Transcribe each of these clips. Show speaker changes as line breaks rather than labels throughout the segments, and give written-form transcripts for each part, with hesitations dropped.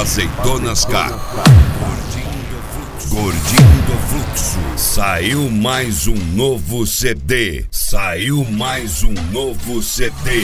Azeitonas K. Gordinho do Fluxo. Saiu mais um novo CD. Saiu mais um novo CD.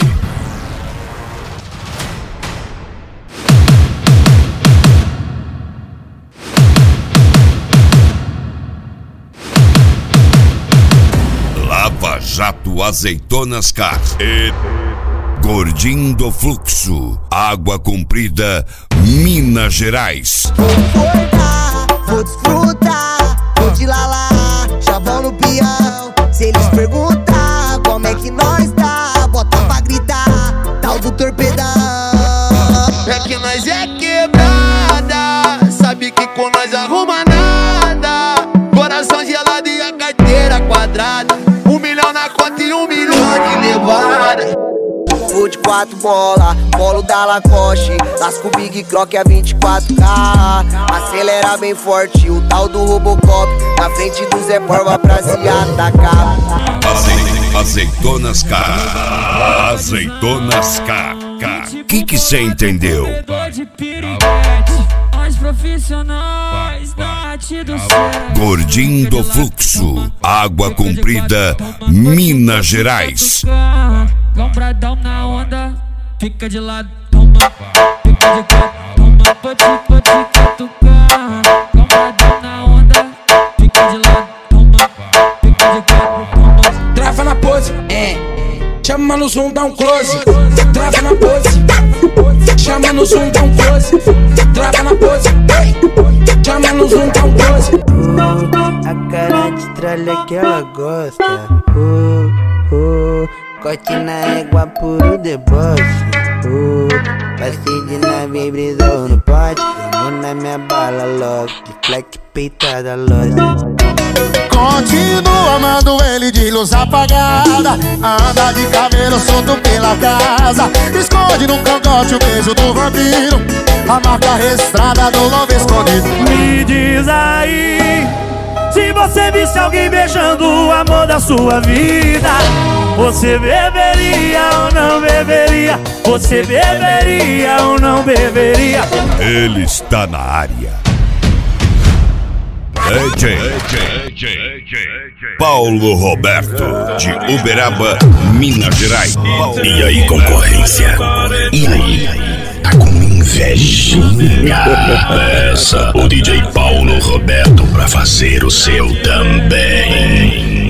Lava Jato Azeitonas K. E Gordinho do Fluxo. Água Comprida, Minas Gerais.
Vou acordar, vou desfrutar, vou de lalá, já vão no peão. Se eles perguntar como é que nós tá, bota pra gritar, tal do torpedão.
É que nós é quebrada, sabe que com nós arruma nada. Coração gelado e a carteira quadrada, 1 milhão na conta e 1 milhão de levada.
Vou de 4 bola, polo da Lacoste, lasco Big Croc a 24K. Acelera bem forte, o tal do Robocop, na frente do Zé Porva pra se atacar.
Azeitonas K. Azeitonas K. Que cê entendeu?
Profissionais da arte do céu.
Gordinho do Fluxo. Água Comprida, Minas Gerais.
Lombradão na onda, fica de lado, toma. Fica de quatro, toma. Pode catucar. Lombradão na onda, fica de lado, toma. Fica de quatro, toma.
Trava na pose, chama no zoom, dá um close. Trava na pose, chama no zoom, dá um close. Trava na pose, chama no zoom, dá um close.
A cara de tralha que ela gosta. Corte na égua, puro deboche. Passei de nave e brisou no pote. Vamos na minha bala logo, de flex peitada loja.
Continuo amando ele de luz apagada, anda de cabelo solto pela casa, esconde no cangote o beijo do vampiro, a marca registrada do love escondido.
Me diz aí, se você visse alguém beijando o amor da sua vida, você beberia ou não beberia? Você beberia ou não beberia?
Ele está na área. Paulo Roberto, de Uberaba, Minas Gerais.
E aí, concorrência? E aí? Tá com invejinha? Peça o DJ Paulo Roberto pra fazer o seu também.